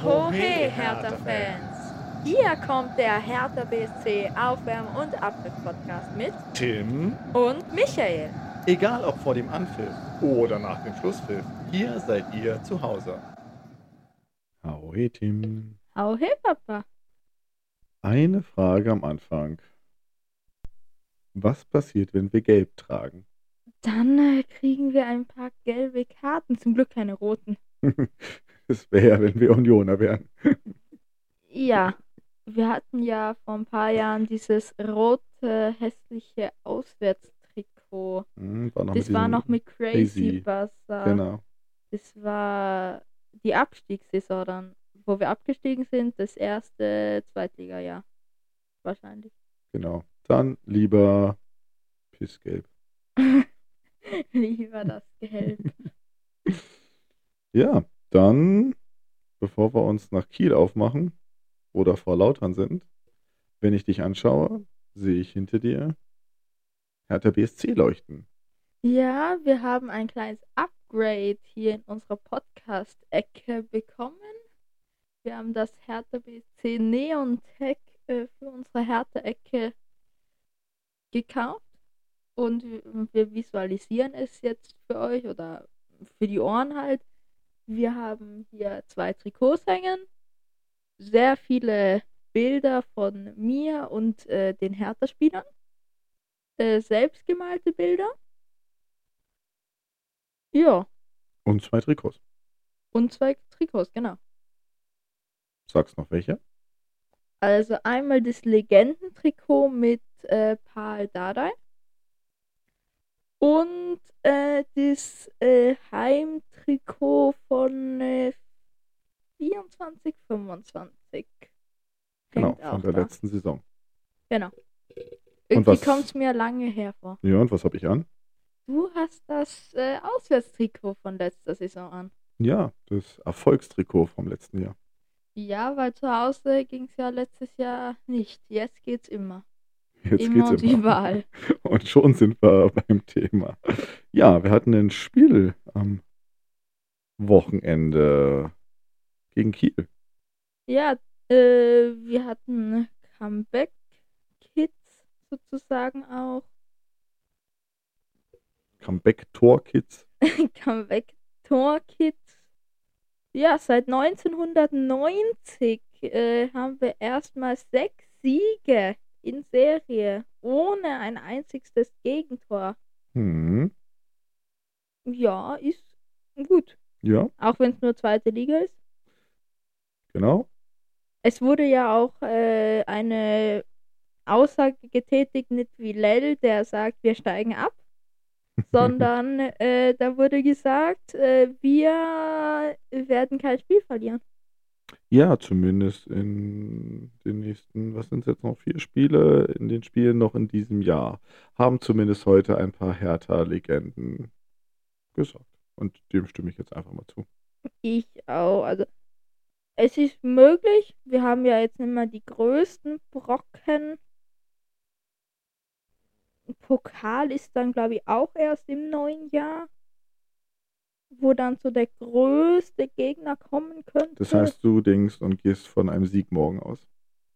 Hohe Hertha-Fans! Hier kommt der Hertha BSC Aufwärm- und Abpfiff-Podcast mit Tim. und Michael. Egal ob vor dem Anpfiff oder nach dem Schlusspfiff, hier seid ihr zu Hause. Ahoi Tim. Ahoi Papa. Eine Frage am Anfang. Was passiert, wenn wir gelb tragen? Dann kriegen wir ein paar gelbe Karten, zum Glück keine roten. Das wäre ja, wenn wir Unioner wären. Ja, wir hatten ja vor ein paar Jahren dieses rote, hässliche Auswärtstrikot. Das war noch mit Crazy Buzzer. Genau. Das war die Abstiegssaison dann, wo wir abgestiegen sind, das erste Zweitliga-Jahr. Wahrscheinlich. Genau. Dann lieber Pissgelb. Lieber das Gelb. Ja, dann, bevor wir uns nach Kiel aufmachen oder vor Lautern sind, wenn ich dich anschaue, sehe ich hinter dir Hertha BSC leuchten. Ja, wir haben ein kleines Upgrade hier in unserer Podcast-Ecke bekommen. Wir haben das Hertha BSC Neon Tech für unsere Hertha-Ecke gekauft. Und wir visualisieren es jetzt für euch oder für die Ohren halt. Wir haben hier 2 Trikots hängen, sehr viele Bilder von mir und den Hertha-Spielern, selbstgemalte Bilder. Ja. Und 2 Trikots. Und 2 Trikots, genau. Sagst noch welche? Also einmal das Legendentrikot mit Paul Dardai. Und das Heimtrikot von 24, 25. Genau, Hängt von auch der da. letzten Saison. Genau. Irgendwie kommt es mir lange hervor. Ja, und was habe ich an? Du hast das Auswärtstrikot von letzter Saison an. Ja, das Erfolgstrikot vom letzten Jahr. Ja, weil zu Hause ging es ja letztes Jahr nicht. Jetzt geht's immer. Jetzt Immer geht's und überall. Und schon sind wir beim Thema. Ja, wir hatten ein Spiel am Wochenende gegen Kiel. Ja, wir hatten Comeback-Kids sozusagen auch. Comeback-Tor-Kids. Comeback-Tor-Kids. Ja, seit 1990 haben wir erstmal 6 Siege in Serie ohne ein einziges Gegentor. Ja, ist gut. Ja. Auch wenn es nur 2. Liga ist. Genau. Es wurde ja auch eine Aussage getätigt, nicht wie Lell, der sagt, wir steigen ab, sondern da wurde gesagt, wir werden kein Spiel verlieren. Ja, zumindest in den nächsten, was sind es jetzt noch, 4 Spiele, in den Spielen noch in diesem Jahr, haben zumindest heute ein paar Hertha-Legenden gesagt. Und dem stimme ich jetzt einfach mal zu. Ich auch. Also es ist möglich. Wir haben ja jetzt nicht mehr die größten Brocken. Pokal ist dann, glaube ich, auch erst im neuen Jahr, wo dann so der größte Gegner kommen könnte. Das heißt, du denkst und gehst von einem Sieg morgen aus.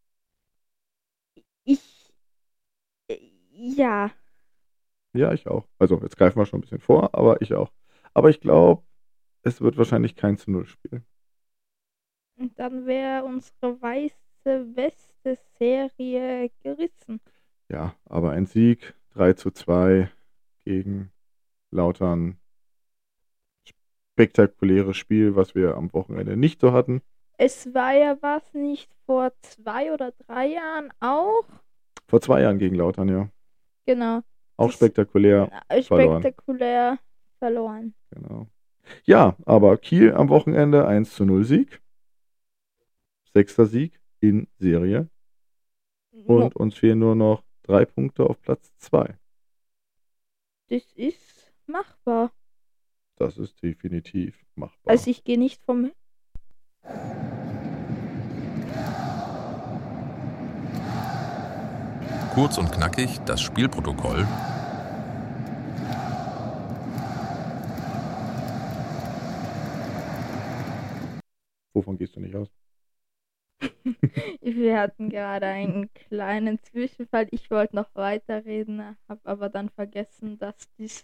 Ja. Ja, ich auch. Also, jetzt greifen wir schon ein bisschen vor, aber ich auch. Aber ich glaube, es wird wahrscheinlich kein 0-Spiel. Und dann wäre unsere weiße Weste-Serie gerissen. Ja, aber ein Sieg 3:2 gegen Lautern. Spektakuläres Spiel, was wir am Wochenende nicht so hatten. Es war ja was nicht vor 2 oder 3 Jahren auch? Vor 2 Jahren gegen Lautern, ja. Genau. Auch spektakulär verloren. Genau. Ja, aber Kiel am Wochenende 1:0 Sieg. 6. Sieg in Serie. Und uns fehlen nur noch 3 Punkte auf Platz 2. Das ist machbar. Das ist definitiv machbar. Also ich gehe nicht vom... Kurz und knackig das Spielprotokoll. Wovon gehst du nicht aus? Wir hatten gerade einen kleinen Zwischenfall. Ich wollte noch weiterreden, habe aber dann vergessen, dass das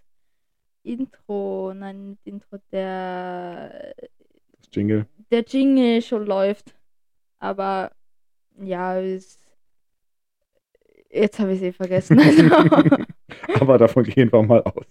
Das Jingle. der Jingle schon läuft. Aber ja, jetzt habe ich es vergessen. Also. Aber davon gehen wir mal aus.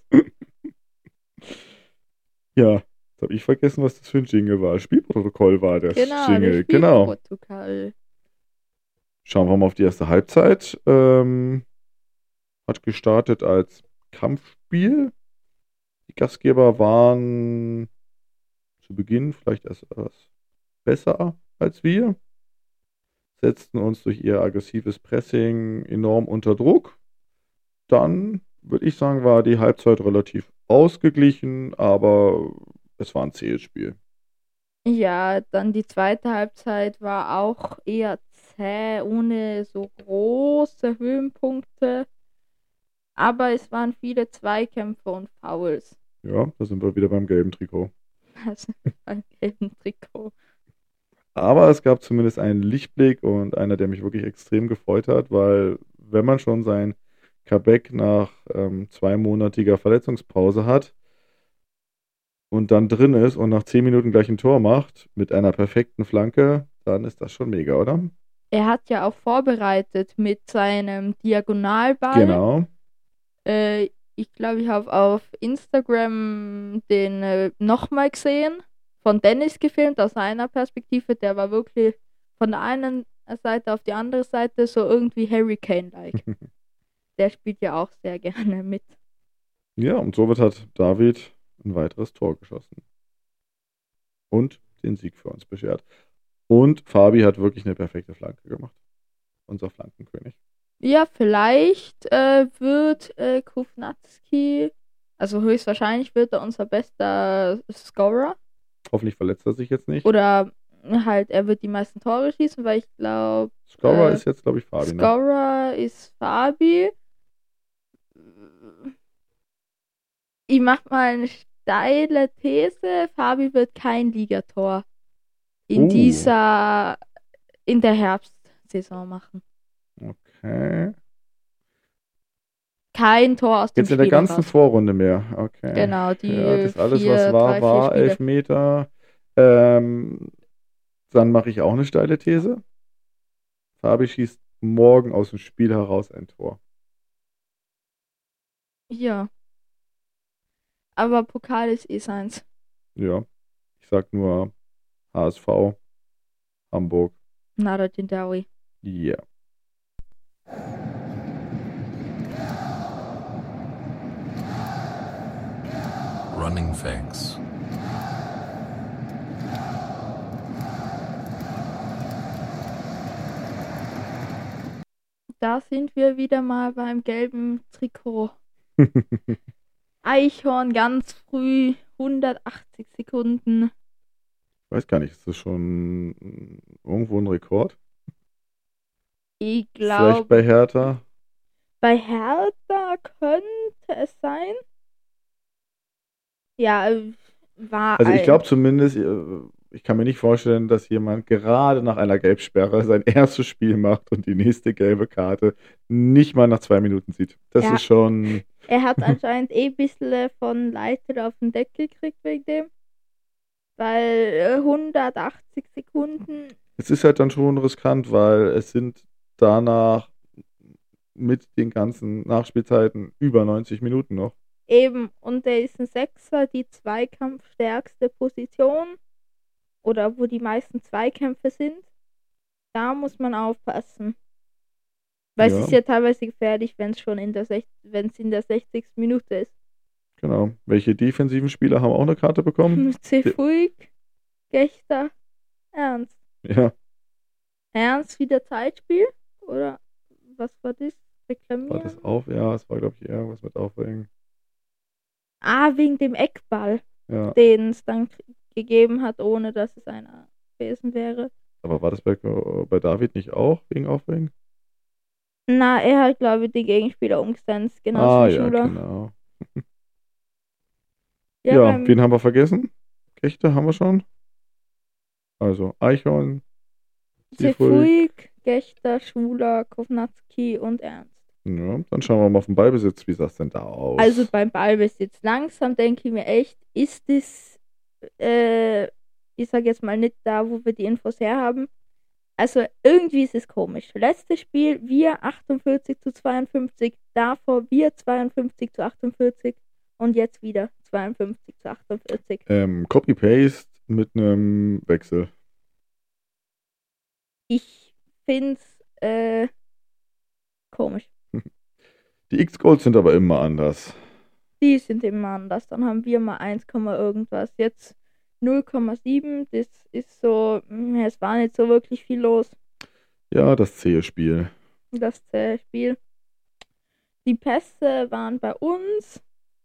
Ja, jetzt habe ich vergessen, was das für ein Jingle war. Spielprotokoll war das Genau, Jingle. das Genau. Spielprotokoll. Schauen wir mal auf die erste Halbzeit. Hat gestartet als Kampfspiel. Die Gastgeber waren zu Beginn vielleicht erst etwas besser als wir. Setzten uns durch ihr aggressives Pressing enorm unter Druck. Dann, würde ich sagen, war die Halbzeit relativ ausgeglichen, aber es war ein zähes Spiel. Ja, dann die zweite Halbzeit war auch eher zäh, ohne so große Höhenpunkte. Aber es waren viele Zweikämpfe und Fouls. Ja, da sind wir wieder beim gelben Trikot. Also beim gelben Trikot. Aber es gab zumindest einen Lichtblick und einer, der mich wirklich extrem gefreut hat, weil wenn man schon sein Comeback nach 2-monatiger Verletzungspause hat und dann drin ist und nach 10 Minuten gleich ein Tor macht mit einer perfekten Flanke, dann ist das schon mega, oder? Er hat ja auch vorbereitet mit seinem Diagonalball. Genau. Ich glaube, ich habe auf Instagram den nochmal gesehen, von Dennis gefilmt, aus seiner Perspektive. Der war wirklich von der einen Seite auf die andere Seite so irgendwie Harry Kane-like. Der spielt ja auch sehr gerne mit. Ja, und somit hat David ein weiteres Tor geschossen. Und den Sieg für uns beschert. Und Fabi hat wirklich eine perfekte Flanke gemacht. Unser Flankenkönig. Ja, vielleicht wird Kovnatski, also höchstwahrscheinlich wird er unser bester Scorer. Hoffentlich verletzt er sich jetzt nicht. Oder halt, er wird die meisten Tore schießen, weil ich glaube. Scorer ist jetzt, glaube ich, Fabi. Scorer ist Fabi. Ich mache mal eine steile These. Fabi wird kein Ligator in der Herbstsaison machen. Okay. Kein Tor aus dem Jetzt in der ganzen Vorrunde mehr. Okay. Genau, das alles, was war 11 Meter. Dann mache ich auch eine steile These. Fabi schießt morgen aus dem Spiel heraus ein Tor. Ja. Aber Pokal ist seins. Ja. Ich sag nur HSV, Hamburg. Nada Jindawi. Ja. Running Facts. Da sind wir wieder mal beim gelben Trikot. Eichhorn ganz früh, 180 Sekunden. Ich weiß gar nicht, ist das schon irgendwo ein Rekord? Ich glaube. Vielleicht bei Hertha? Bei Hertha könnte es sein. Ja, war. Also ich glaube zumindest, ich kann mir nicht vorstellen, dass jemand gerade nach einer Gelbsperre sein erstes Spiel macht und die nächste gelbe Karte nicht mal nach 2 Minuten sieht. Das ist schon... Er hat anscheinend ein bisschen von Leiter auf den Deckel gekriegt wegen dem. Weil 180 Sekunden... Es ist halt dann schon riskant, weil es sind danach mit den ganzen Nachspielzeiten über 90 Minuten noch. Eben, und der ist ein Sechser, die zweikampfstärkste Position. Oder wo die meisten Zweikämpfe sind. Da muss man aufpassen. Weil es ist ja teilweise gefährlich, wenn es schon in der 60. Minute ist. Genau. Welche defensiven Spieler haben auch eine Karte bekommen? Cefuig, Gechter, Ernst. Ja. Ernst wieder Zeitspiel? Oder was war das? Reklamieren? War das auf? Ja, es war, glaube ich, eher was mit Aufregen. Wegen dem Eckball, ja, den es dann gegeben hat, ohne dass es einer gewesen wäre. Aber war das bei David nicht auch wegen Aufregen? Na, er hat, glaube ich, die Gegenspieler umgesetzt, genau wie Schuler. Ja, genau. Ja, wen haben wir vergessen? Kechte haben wir schon. Also Eichhorn, Cefuig, Gechter, Schuler, Kovnatski und Ernst. Ja, dann schauen wir mal auf den Ballbesitz. Wie sah es denn da aus? Also beim Ballbesitz langsam denke ich mir echt, ist das, ich sage jetzt mal nicht da, wo wir die Infos herhaben. Also irgendwie ist es komisch. Letztes Spiel wir 48-52, davor wir 52-48 und jetzt wieder 52-48. Copy-Paste mit einem Wechsel. Ich finde es komisch. Die X-Goals sind aber immer anders. Die sind immer anders. Dann haben wir mal 1, irgendwas. Jetzt 0,7. Das ist so, es war nicht so wirklich viel los. Ja, das zähe Spiel. Das Spiel. Die Pässe waren bei uns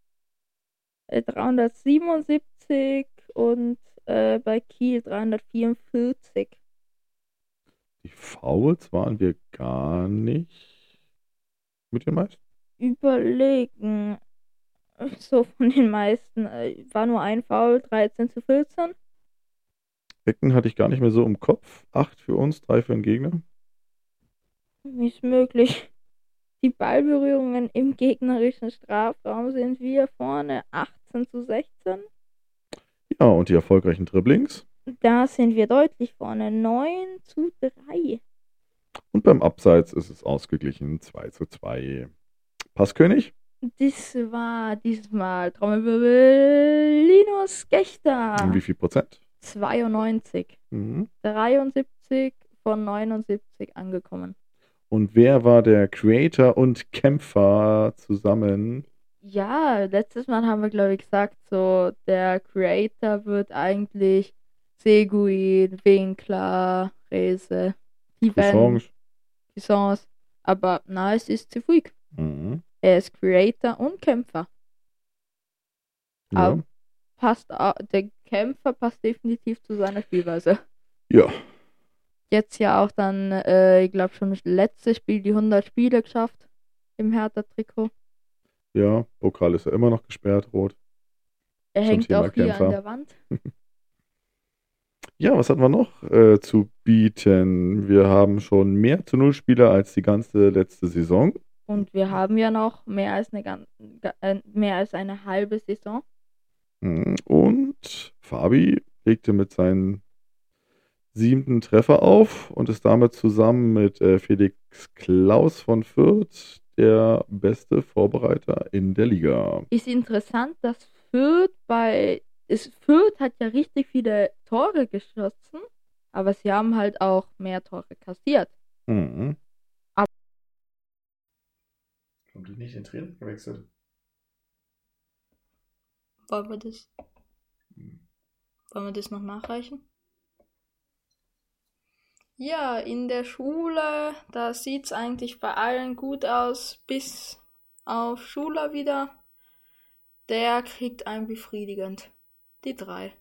377 und bei Kiel 344. Die Fouls waren wir gar nicht mit den meisten. Überlegen. So von den meisten. War nur ein Foul, 13-14. Ecken hatte ich gar nicht mehr so im Kopf. 8 für uns, 3 für den Gegner. Wie ist möglich? Die Ballberührungen im gegnerischen Strafraum sind wir vorne 18-16. Ja, und die erfolgreichen Dribblings. Da sind wir deutlich vorne 9-3. Und beim Abseits ist es ausgeglichen 2-2. Passkönig? Das war dieses Mal Trommelwirbel Linus Gechter. Wie viel Prozent? 92. Mhm. 73 von 79 angekommen. Und wer war der Creator und Kämpfer zusammen? Ja, letztes Mal haben wir, glaube ich, gesagt, so der Creator wird eigentlich Seguin, Winkler, Rese, Cuisance. Aber na, es ist Cefuig. Mhm. Er ist Creator und Kämpfer. Ja. Aber der Kämpfer passt definitiv zu seiner Spielweise. Ja. Jetzt ja auch dann, ich glaube schon das letzte Spiel, die 100 Spiele geschafft im Hertha-Trikot. Ja, Pokal ist ja immer noch gesperrt, rot. Er Zum hängt Thema auch hier Kämpfer. an der Wand. Ja, was hatten wir noch zu bieten? Wir haben schon mehr zu 0 Spieler als die ganze letzte Saison. Und wir haben ja noch mehr als eine halbe Saison. Und Fabi legte mit seinem 7. Treffer auf und ist damit zusammen mit Felix Klaus von Fürth der beste Vorbereiter in der Liga. Ist interessant, dass Fürth hat ja richtig viele Tore geschossen, aber sie haben halt auch mehr Tore kassiert. Mhm. Aber Haben die nicht in Trainer gewechselt? Wollen wir das noch nachreichen? Ja, in der Schule, da sieht es eigentlich bei allen gut aus, bis auf Schuler wieder. Der kriegt ein befriedigend. Die 3.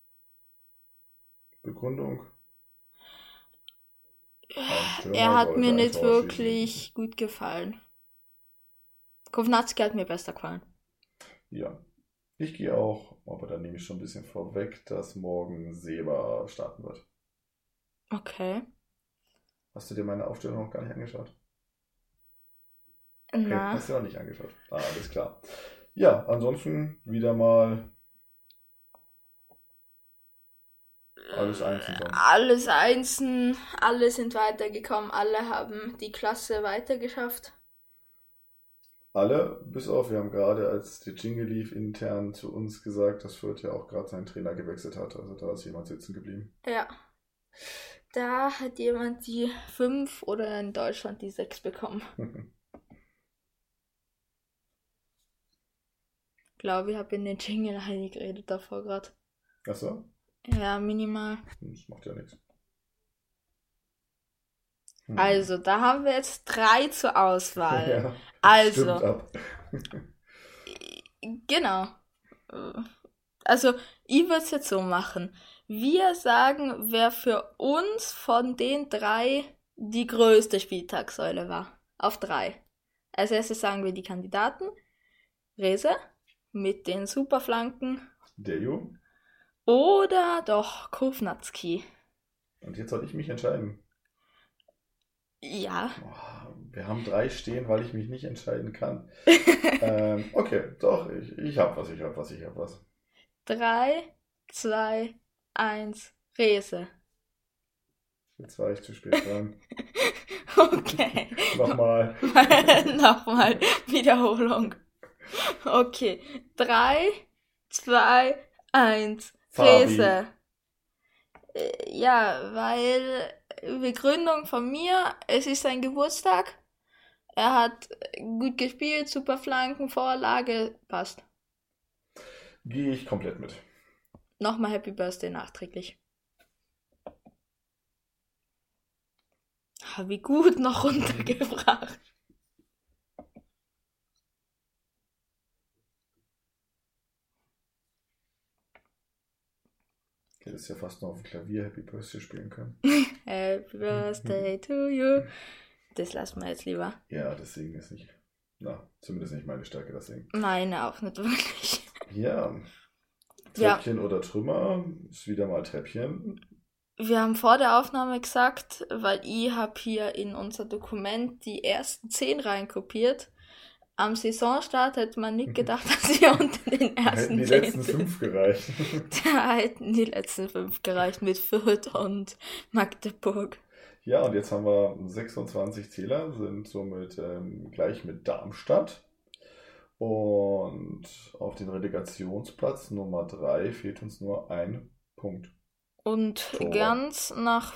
Begründung? Er hat mir nicht wirklich gut gefallen. Kovnatski hat mir besser gefallen. Ja, ich gehe auch, aber dann nehme ich schon ein bisschen vorweg, dass morgen Seba starten wird. Okay. Hast du dir meine Aufstellung noch gar nicht angeschaut? Na. Okay, hast du noch nicht angeschaut. Alles klar. Ja, ansonsten wieder mal alles einzeln sonst. Alles einzeln, alle sind weitergekommen, alle haben die Klasse weitergeschafft. Alle, bis auf, wir haben gerade, als der Jingle lief, intern zu uns gesagt, dass Fürth ja auch gerade seinen Trainer gewechselt hat. Also da ist jemand sitzen geblieben. Ja. Da hat jemand die 5 oder in Deutschland die 6 bekommen. Ich glaube, ich habe in den Jingle reingeredet davor gerade. Achso? Ja, minimal. Das macht ja nichts. Also, da haben wir jetzt 3 zur Auswahl. Ja, also, stimmt ab. Genau. Also, ich würde es jetzt so machen. Wir sagen, wer für uns von den 3 die größte Spieltagssäule war. Auf 3. Als erstes sagen wir die Kandidaten. Rese mit den Superflanken. Dejo. Oder doch Kovnatski. Und jetzt soll ich mich entscheiden. Ja. Wir haben 3 stehen, weil ich mich nicht entscheiden kann. Okay, doch, ich hab was. 3, 2, 1, Rese. Jetzt war ich zu spät dran. Okay. Nochmal. Nochmal. Wiederholung. Okay. 3, 2, 1, Fabi. Rese. Ja, weil Begründung von mir, es ist sein Geburtstag. Er hat gut gespielt, super Flanken, Vorlage, passt. Gehe ich komplett mit. Nochmal Happy Birthday nachträglich. Wie gut noch runtergebracht. Ich hätte es ja fast noch auf dem Klavier Happy Birthday spielen können. Happy Birthday to you. Das lassen wir jetzt lieber. Ja, das Singen ist nicht, zumindest nicht meine Stärke, das Singen. Meine auch nicht wirklich. Ja, Treppchen oder Trümmer ist wieder mal Treppchen. Wir haben vor der Aufnahme gesagt, weil ich habe hier in unser Dokument die ersten 10 reinkopiert. Am Saisonstart hätte man nicht gedacht, dass wir unter den ersten 10 hätten die letzten 5 gereicht. Da hätten die letzten 5 gereicht mit Fürth und Magdeburg. Ja, und jetzt haben wir 26 Zähler, sind somit gleich mit Darmstadt. Und auf den Relegationsplatz Nummer 3 fehlt uns nur ein Punkt. Und Tor. ganz nach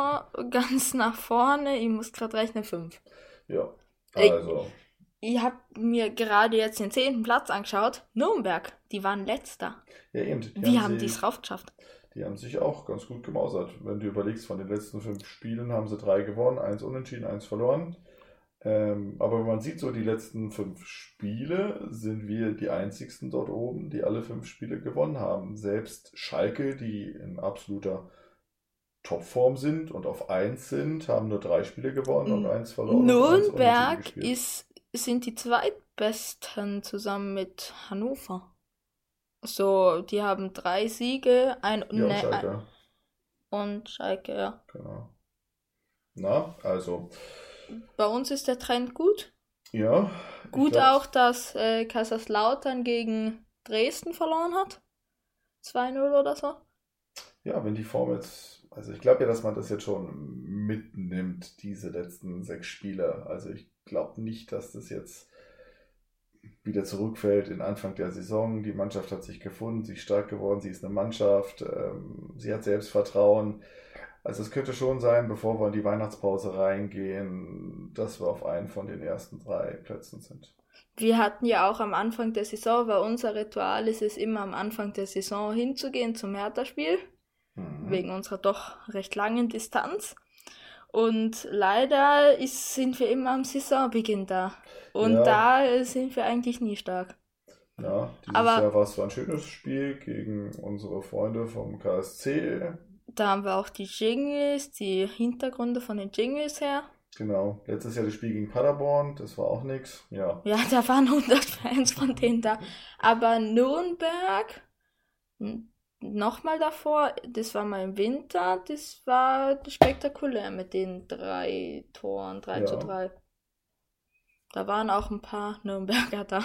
vorne, ich muss gerade rechnen, 5. Ja, also. Ich habe mir gerade jetzt den 10. Platz angeschaut. Nürnberg, die waren letzter. Ja, eben. Wie haben die es raufgeschafft? Die haben sich auch ganz gut gemausert. Wenn du überlegst, von den letzten 5 Spielen haben sie 3 gewonnen, 1 unentschieden, 1 verloren. Aber wenn man sieht, so die letzten 5 Spiele sind wir die einzigsten dort oben, die alle 5 Spiele gewonnen haben. Selbst Schalke, die in absoluter Topform sind und auf 1 sind, haben nur 3 Spiele gewonnen und 1 verloren. Nürnberg sind die zweitbesten zusammen mit Hannover. So, die haben 3 Siege, Schalke. Und Schalke, ja. Genau. Na, also. Bei uns ist der Trend gut. Ja. Gut auch, dass Kaiserslautern gegen Dresden verloren hat. 2-0 oder so. Ja, wenn die Form jetzt, also ich glaube ja, dass man das jetzt schon mitnimmt, diese letzten 6 Spiele. Also ich glaube nicht, dass das jetzt wieder zurückfällt in Anfang der Saison. Die Mannschaft hat sich gefunden, sie ist stark geworden, sie ist eine Mannschaft, sie hat Selbstvertrauen. Also es könnte schon sein, bevor wir in die Weihnachtspause reingehen, dass wir auf einen von den ersten 3 Plätzen sind. Wir hatten ja auch am Anfang der Saison, weil unser Ritual ist es immer am Anfang der Saison hinzugehen zum Hertha-Spiel, wegen unserer doch recht langen Distanz. Und leider sind wir immer am Saisonbeginn da. Und da sind wir eigentlich nie stark. Ja, dieses Jahr war es zwar ein schönes Spiel gegen unsere Freunde vom KSC. Da haben wir auch die Jingles, die Hintergründe von den Jingles her. Genau, letztes Jahr das Spiel gegen Paderborn, das war auch nichts. Ja, da waren 100 Fans von denen da. Aber Nürnberg, nochmal davor, das war mal im Winter, das war spektakulär mit den 3 Toren, 3-3. Da waren auch ein paar Nürnberger da.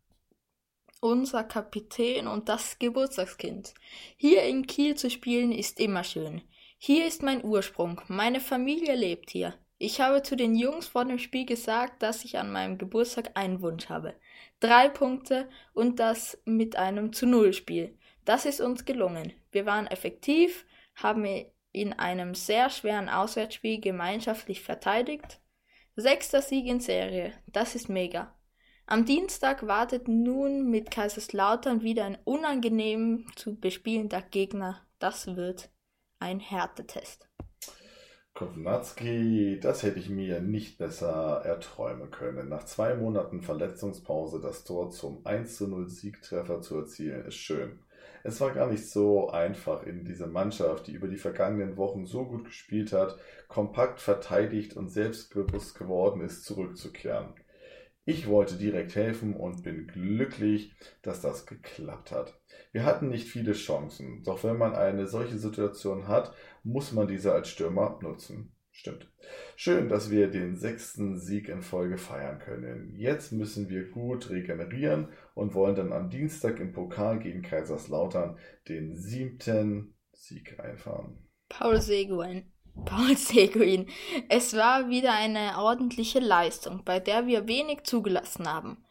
Unser Kapitän und das Geburtstagskind. Hier in Kiel zu spielen ist immer schön. Hier ist mein Ursprung, meine Familie lebt hier. Ich habe zu den Jungs vor dem Spiel gesagt, dass ich an meinem Geburtstag einen Wunsch habe. 3 Punkte und das mit einem zu-0-Spiel. Das ist uns gelungen. Wir waren effektiv, haben in einem sehr schweren Auswärtsspiel gemeinschaftlich verteidigt. 6. Sieg in Serie, das ist mega. Am Dienstag wartet nun mit Kaiserslautern wieder ein unangenehm zu bespielender Gegner. Das wird ein Härtetest. Kovnatski, das hätte ich mir nicht besser erträumen können. Nach 2 Monaten Verletzungspause das Tor zum 1:0 Siegtreffer zu erzielen, ist schön. Es war gar nicht so einfach in diese Mannschaft, die über die vergangenen Wochen so gut gespielt hat, kompakt verteidigt und selbstbewusst geworden ist, zurückzukehren. Ich wollte direkt helfen und bin glücklich, dass das geklappt hat. Wir hatten nicht viele Chancen, doch wenn man eine solche Situation hat, muss man diese als Stürmer nutzen. Stimmt. Schön, dass wir den 6. Sieg in Folge feiern können. Jetzt müssen wir gut regenerieren und wollen dann am Dienstag im Pokal gegen Kaiserslautern den 7. Sieg einfahren. Paul Seguin. Es war wieder eine ordentliche Leistung, bei der wir wenig zugelassen haben.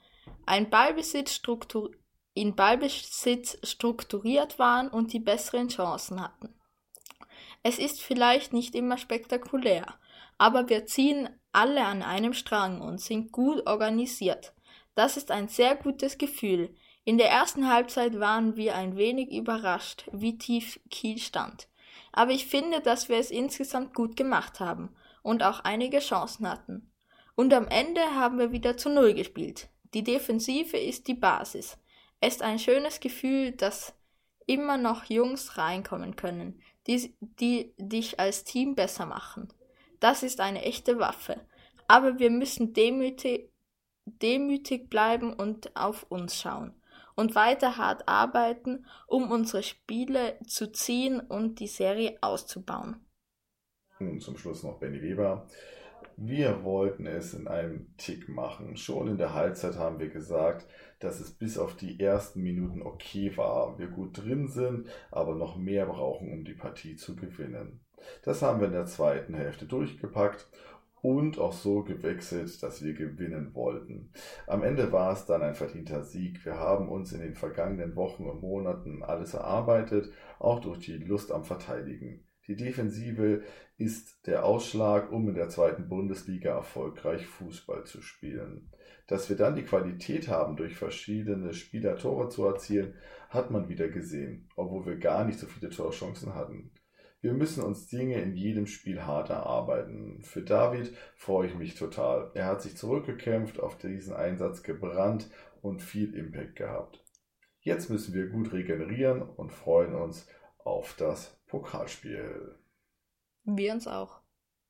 In Ballbesitz strukturiert waren und die besseren Chancen hatten. Es ist vielleicht nicht immer spektakulär, aber wir ziehen alle an einem Strang und sind gut organisiert. Das ist ein sehr gutes Gefühl. In der ersten Halbzeit waren wir ein wenig überrascht, wie tief Kiel stand. Aber ich finde, dass wir es insgesamt gut gemacht haben und auch einige Chancen hatten. Und am Ende haben wir wieder zu 0 gespielt. Die Defensive ist die Basis. Es ist ein schönes Gefühl, dass immer noch Jungs reinkommen können, die dich als Team besser machen. Das ist eine echte Waffe. Aber wir müssen demütig bleiben und auf uns schauen. Und weiter hart arbeiten, um unsere Spiele zu ziehen und die Serie auszubauen. Und zum Schluss noch Benny Weber. Wir wollten es in einem Tick machen. Schon in der Halbzeit haben wir gesagt, dass es bis auf die ersten Minuten okay war. Wir gut drin sind, aber noch mehr brauchen, um die Partie zu gewinnen. Das haben wir in der zweiten Hälfte durchgepackt und auch so gewechselt, dass wir gewinnen wollten. Am Ende war es dann ein verdienter Sieg. Wir haben uns in den vergangenen Wochen und Monaten alles erarbeitet, auch durch die Lust am Verteidigen. Die Defensive ist der Ausschlag, um in der 2. Bundesliga erfolgreich Fußball zu spielen. Dass wir dann die Qualität haben, durch verschiedene Spieler Tore zu erzielen, hat man wieder gesehen, obwohl wir gar nicht so viele Torchancen hatten. Wir müssen uns Dinge in jedem Spiel hart erarbeiten. Für David freue ich mich total. Er hat sich zurückgekämpft, auf diesen Einsatz gebrannt und viel Impact gehabt. Jetzt müssen wir gut regenerieren und freuen uns auf das Pokalspiel. Wir uns auch.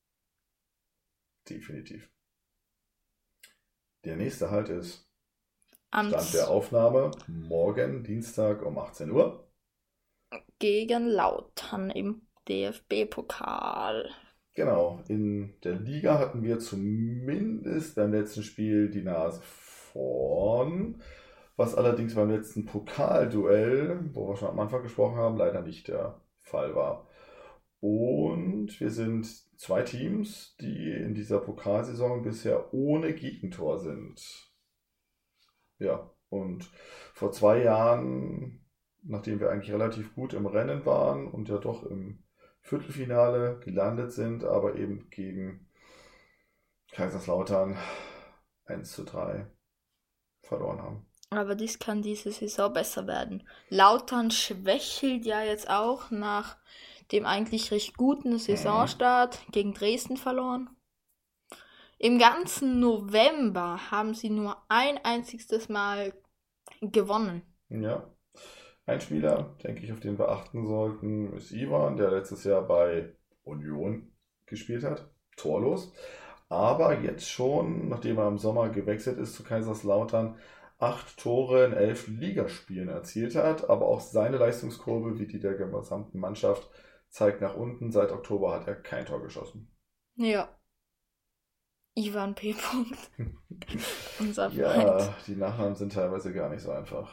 Definitiv. Der nächste Halt ist Am Stand der Aufnahme morgen, Dienstag um 18 Uhr. Gegen Lautern im DFB-Pokal. Genau, in der Liga hatten wir zumindest beim letzten Spiel die Nase vorn, was allerdings beim letzten Pokalduell, wo wir schon am Anfang gesprochen haben, leider nicht der Fall war. Und wir sind 2 Teams, die in dieser Pokalsaison bisher ohne Gegentor sind. Ja, und vor 2 Jahren, nachdem wir eigentlich relativ gut im Rennen waren und ja doch im Viertelfinale gelandet sind, aber eben gegen Kaiserslautern 1:3 verloren haben. Aber dies kann diese Saison besser werden. Lautern schwächelt ja jetzt auch nach dem eigentlich recht guten Saisonstart gegen Dresden verloren. Im ganzen November haben sie nur ein einziges Mal gewonnen. Ja, ein Spieler, denke ich, auf den wir achten sollten, ist Ivan, der letztes Jahr bei Union gespielt hat, torlos. Aber jetzt schon, nachdem er im Sommer gewechselt ist zu Kaiserslautern, 8 Tore in 11 Ligaspielen erzielt hat. Aber auch seine Leistungskurve, wie die der gesamten Mannschaft, zeigt nach unten. Seit Oktober hat er kein Tor geschossen. Ja. Ivan P. Unser Freund. Ja, die Nachnamen sind teilweise gar nicht so einfach.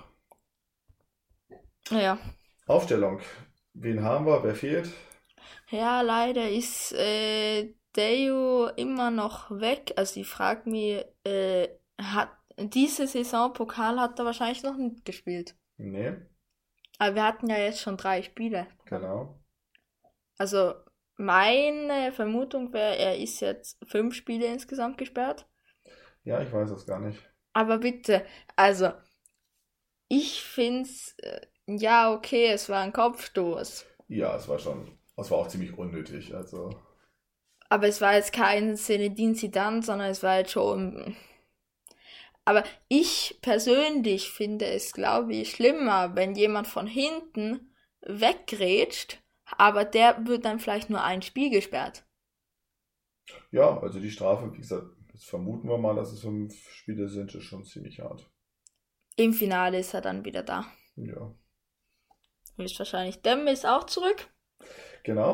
Ja. Aufstellung. Wen haben wir? Wer fehlt? Ja, leider ist Deo immer noch weg. Also ich frage mich, diese Saison Pokal hat er wahrscheinlich noch nicht gespielt. Nee, Aber wir hatten ja jetzt schon 3 Spiele. genau. Also meine Vermutung wäre, er ist jetzt 5 Spiele insgesamt gesperrt. Ja, ich weiß es gar nicht. Aber bitte, also ich find's, ja okay, es war ein Kopfstoß. Ja, es war auch ziemlich unnötig. Also, Aber es war jetzt kein Zinedine Zidane, sondern es war jetzt schon... Aber ich persönlich finde es, glaube ich, schlimmer, wenn jemand von hinten weggrätscht, aber der wird dann vielleicht nur ein Spiel gesperrt. ja, also die Strafe, wie gesagt, jetzt vermuten wir mal, dass es 5 Spiele sind, ist schon ziemlich hart. Im Finale ist er dann wieder da. Ja, Höchstwahrscheinlich. Demme ist auch zurück. genau.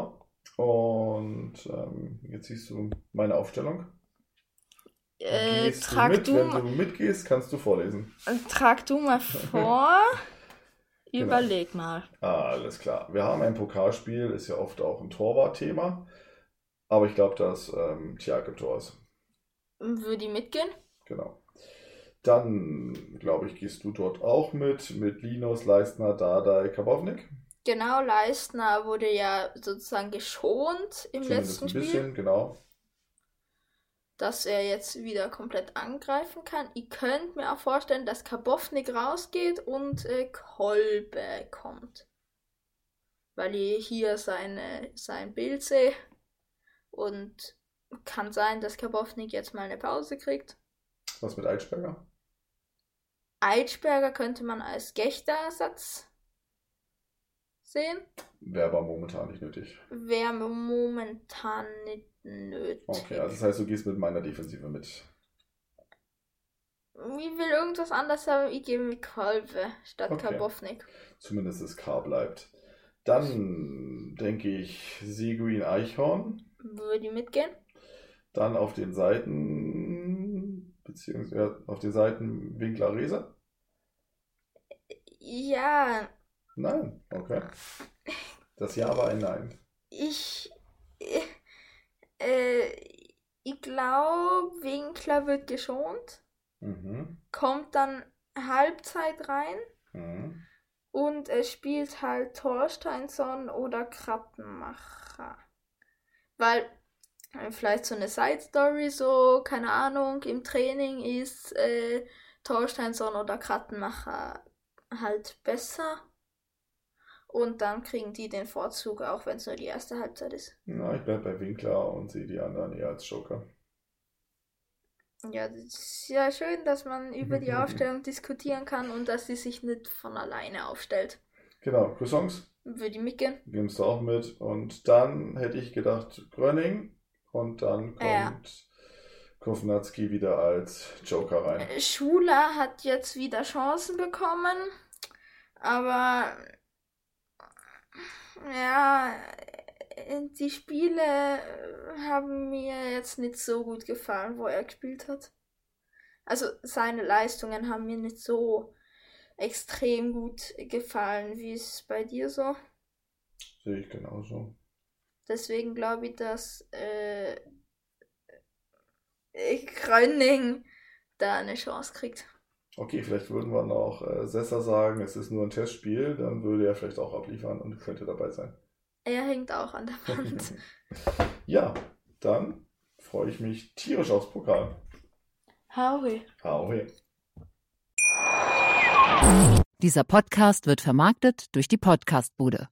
Und jetzt siehst du meine Aufstellung. Gehst du Trag mit? du Wenn du mitgehst, kannst du vorlesen. Trag du mal vor. Genau. Überleg mal. Alles klar. Wir haben ein Pokalspiel, ist ja oft auch ein Torwartthema. Aber ich glaube, dass Thiago im Tor ist. Würde ich mitgehen? Genau. Dann, glaube ich, gehst du dort auch mit Linus, Leistner, Dardai, Karbovnik. Genau, Leistner wurde ja sozusagen geschont im Zumindest letzten ein Spiel, bisschen, genau. dass er jetzt wieder komplett angreifen kann. Ich könnte mir auch vorstellen, dass Karbovnik rausgeht und Kolbe kommt. Weil ich hier sein Bild sehe. Und kann sein, dass Karbovnik jetzt mal eine Pause kriegt. Was mit Eitschberger? Eitschberger könnte man als Gächterersatz sehen. Wäre aber momentan nicht nötig. Wäre momentan nicht nötig. Okay, also das heißt, du gehst mit meiner Defensive mit. Ich will irgendwas anderes haben. Ich gehe mit Kolbe statt Okay. Karbovnik. Zumindest das K bleibt. Dann denke ich Seguin Eichhorn. Würde ich mitgehen? Dann auf den Seiten, beziehungsweise auf den Seiten Winkler Rehse. Ja, Nein, okay. Das Ja war ein Nein. ich glaube, Winkler wird geschont, kommt dann Halbzeit rein Mhm. und es spielt halt Torsteinsson oder Krattenmacher. Weil vielleicht so eine Side-Story, so, keine Ahnung, im Training ist Torsteinsson oder Krattenmacher halt besser. Und dann kriegen die den Vorzug, auch wenn es nur die erste Halbzeit ist. Ja, ich bleibe bei Winkler und sehe die anderen eher als Joker. Ja, das ist ja schön, dass man über die Aufstellung diskutieren kann und dass sie sich nicht von alleine aufstellt. Genau, Croissants Würde ich mitgehen. nimmst du auch mit. Und dann hätte ich gedacht Gröning. Und dann kommt Kovnatski wieder als Joker rein. Schuler hat jetzt wieder Chancen bekommen, aber ja, die Spiele haben mir jetzt nicht so gut gefallen, wo er gespielt hat. Also seine Leistungen haben mir nicht so extrem gut gefallen. Wie ist es bei dir so? Sehe ich genauso. Deswegen glaube ich, dass Gröning da eine Chance kriegt. Okay, vielleicht würden wir noch Sessa sagen, es ist nur ein Testspiel, dann würde er vielleicht auch abliefern und könnte dabei sein. Er hängt auch an der Wand. Ja, dann freue ich mich tierisch aufs Pokal. Howie. Ahoi. Dieser Podcast wird vermarktet durch die Podcastbude.